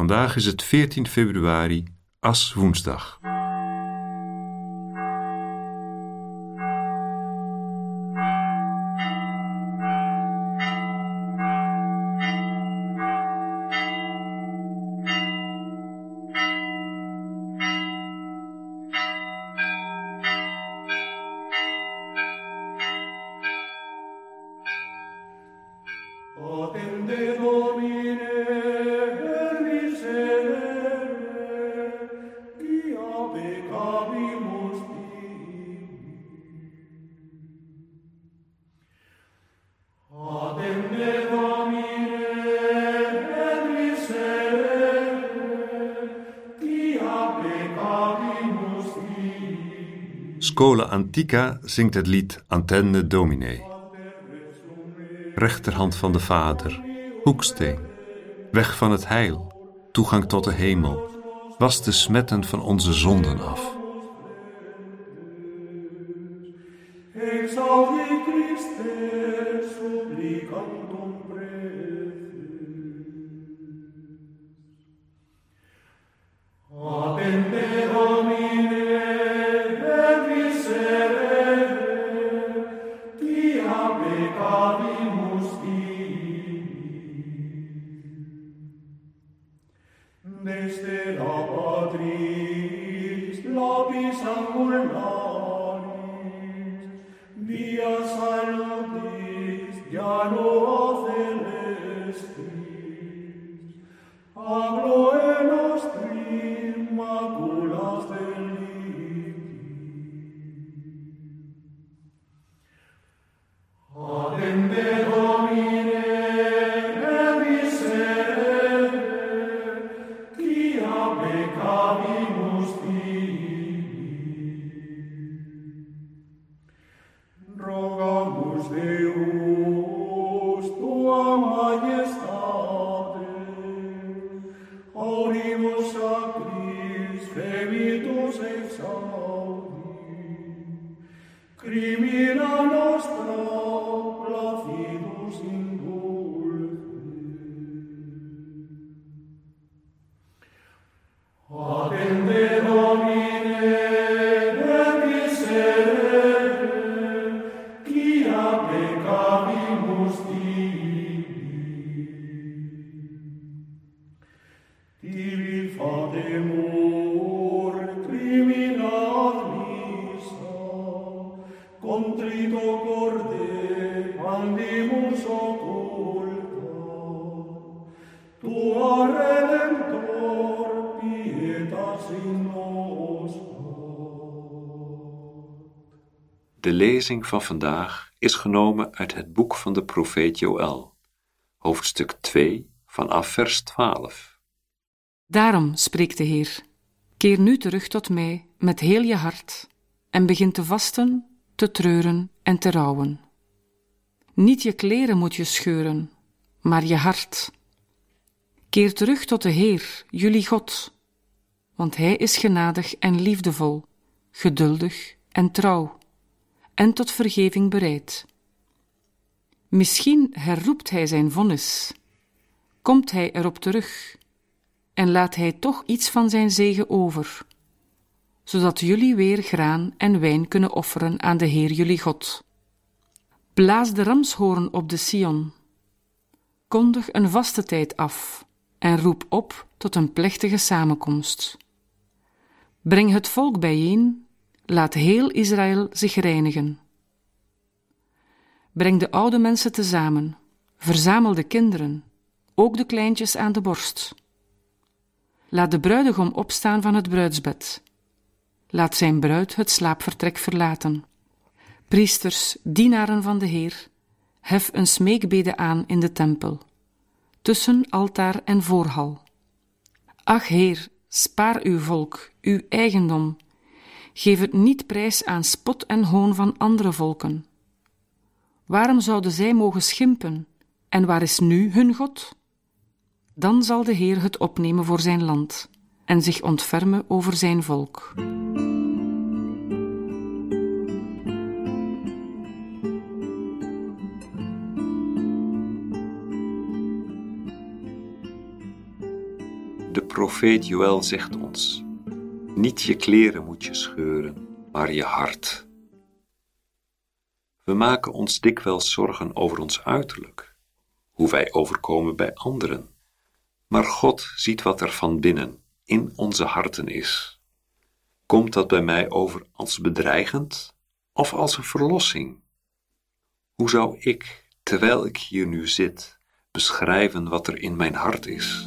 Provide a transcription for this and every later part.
Vandaag is het 14 februari, Aswoensdag. Attende Domine, miserere, quia peccavimus tibi. Attende Domine, miserere, quia peccavimus tibi. Schola Antica zingt het lied Antenne Domine. Rechterhand van de Vader, hoeksteen, weg van het heil, toegang tot de hemel, was de smetten van onze zonden af. Exaudi Christe supplicantum preces. Attende Domine, miserere, quia peccavimus tibi. Deste la Patris, labis angularis, via salutis, diano celestis, agloe nostri maculas delicti. Attende Domine, miserere, quia peccavimus tibi. Rogamus Deus, tua majestate, audibus sacris gemitus exaudi, crimina nostra placidus indulge. Attende Domine, miserere, quia peccavimus tibi. Tibi fatemur crimina admissa, contrito corde mandimus occulta, tua Redemptor pietas in nos. De lezing van vandaag is genomen uit het boek van de profeet Joël, hoofdstuk 2, vanaf vers 12. Daarom, spreekt de Heer, keer nu terug tot mij met heel je hart en begin te vasten, te treuren en te rouwen. Niet je kleren moet je scheuren, maar je hart. Keer terug tot de Heer, jullie God, want Hij is genadig en liefdevol, geduldig en trouw, en tot vergeving bereid. Misschien herroept Hij zijn vonnis, komt Hij erop terug en laat Hij toch iets van zijn zegen over, zodat jullie weer graan en wijn kunnen offeren aan de Heer jullie God. Blaas de ramshoorn op de Sion, kondig een vastentijd af en roep op tot een plechtige samenkomst. Breng het volk bijeen, laat heel Israël zich reinigen. Breng de oude mensen tezamen, verzamel de kinderen, ook de kleintjes aan de borst. Laat de bruidegom opstaan van het bruidsbed. Laat zijn bruid het slaapvertrek verlaten. Priesters, dienaren van de Heer, hef een smeekbede aan in de tempel, tussen altaar en voorhal. Ach Heer, spaar uw volk, uw eigendom. Geef het niet prijs aan spot en hoon van andere volken. Waarom zouden zij mogen schimpen? En waar is nu hun God? Dan zal de Heer het opnemen voor zijn land en zich ontfermen over zijn volk. De profeet Joël zegt ons: niet je kleren moet je scheuren, maar je hart. We maken ons dikwijls zorgen over ons uiterlijk, hoe wij overkomen bij anderen. Maar God ziet wat er van binnen, in onze harten is. Komt dat bij mij over als bedreigend of als een verlossing? Hoe zou ik, terwijl ik hier nu zit, beschrijven wat er in mijn hart is?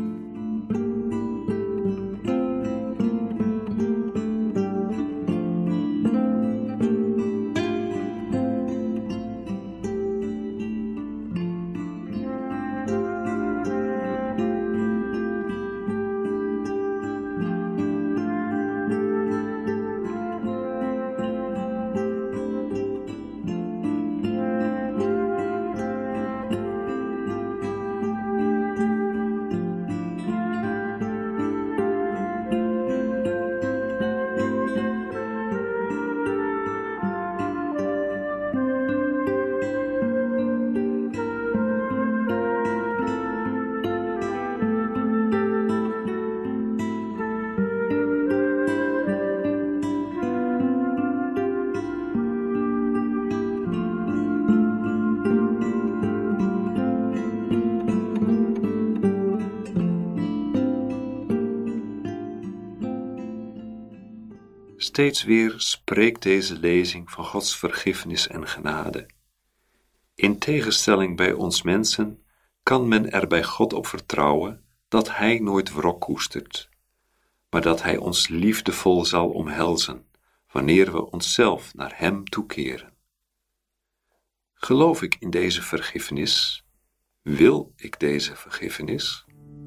Steeds weer spreekt deze lezing van Gods vergiffenis en genade. In tegenstelling bij ons mensen kan men er bij God op vertrouwen dat Hij nooit wrok koestert, maar dat Hij ons liefdevol zal omhelzen wanneer we onszelf naar Hem toekeren. Geloof ik in deze vergiffenis? Wil ik deze vergiffenis?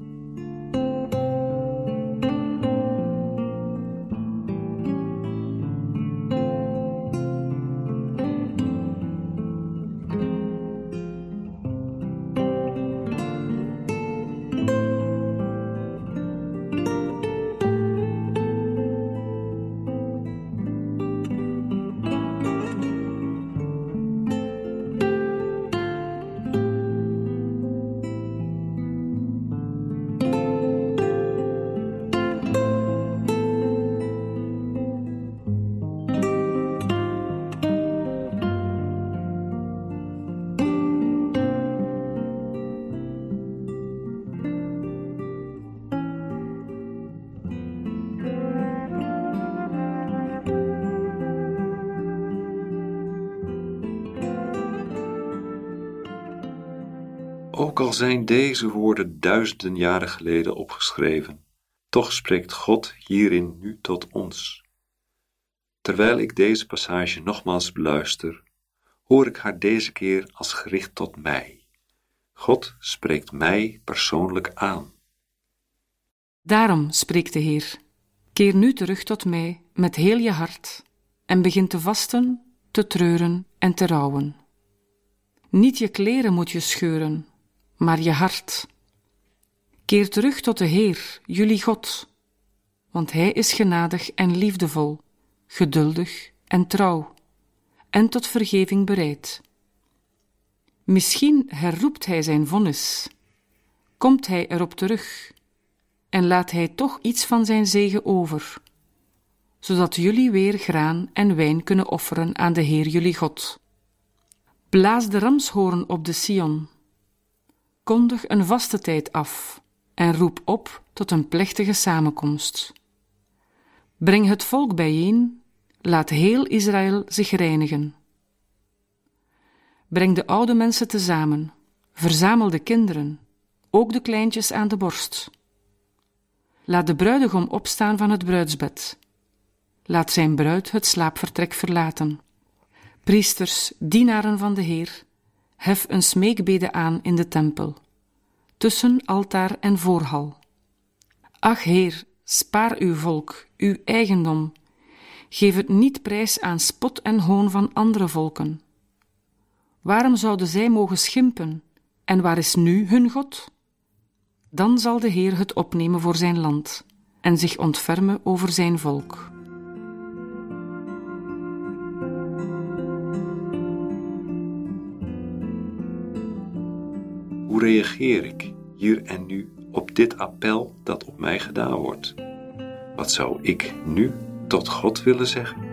Ook al zijn deze woorden duizenden jaren geleden opgeschreven, toch spreekt God hierin nu tot ons. Terwijl ik deze passage nogmaals beluister, hoor ik haar deze keer als gericht tot mij. God spreekt mij persoonlijk aan. Daarom spreekt de Heer: keer nu terug tot mij met heel je hart en begin te vasten, te treuren en te rouwen. Niet je kleren moet je scheuren, maar je hart. Keer terug tot de Heer, jullie God, want Hij is genadig en liefdevol, geduldig en trouw, en tot vergeving bereid. Misschien herroept Hij zijn vonnis, komt Hij erop terug en laat Hij toch iets van zijn zegen over, zodat jullie weer graan en wijn kunnen offeren aan de Heer jullie God. Blaas de ramshoorn op de Sion. Kondig een vastentijd af en roep op tot een plechtige samenkomst. Breng het volk bijeen, laat heel Israël zich reinigen. Breng de oude mensen tezamen, verzamel de kinderen, ook de kleintjes aan de borst. Laat de bruidegom opstaan van het bruidsbed. Laat zijn bruid het slaapvertrek verlaten. Priesters, dienaren van de Heer, hef een smeekbede aan in de tempel, tussen altaar en voorhal. Ach Heer, spaar uw volk, uw eigendom. Geef het niet prijs aan spot en hoon van andere volken. Waarom zouden zij mogen schimpen? En waar is nu hun God? Dan zal de Heer het opnemen voor zijn land en zich ontfermen over zijn volk. Hoe reageer ik hier en nu op dit appel dat op mij gedaan wordt. Wat zou ik nu tot God willen zeggen?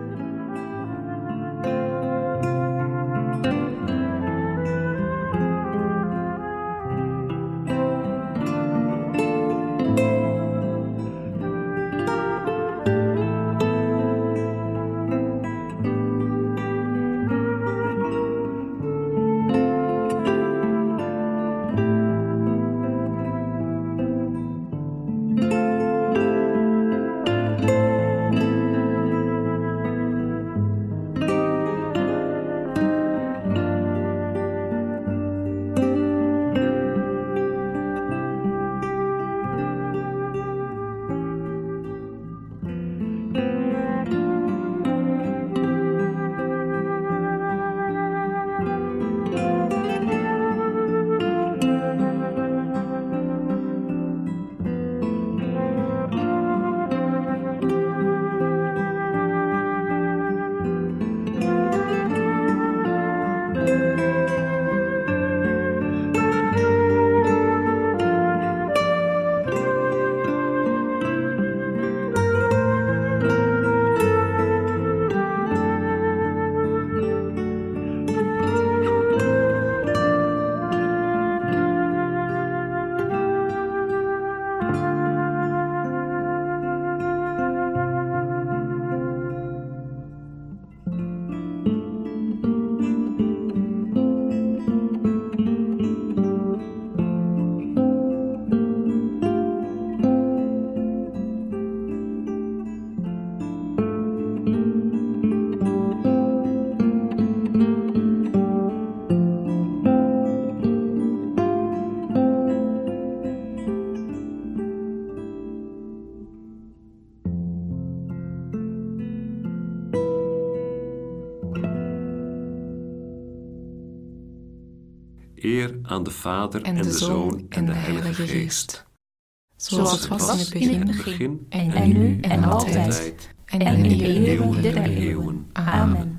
Eer aan de Vader en de Zoon en de Heilige Geest. Zoals het was in het begin en nu en altijd en in de eeuwen der eeuwen. Amen.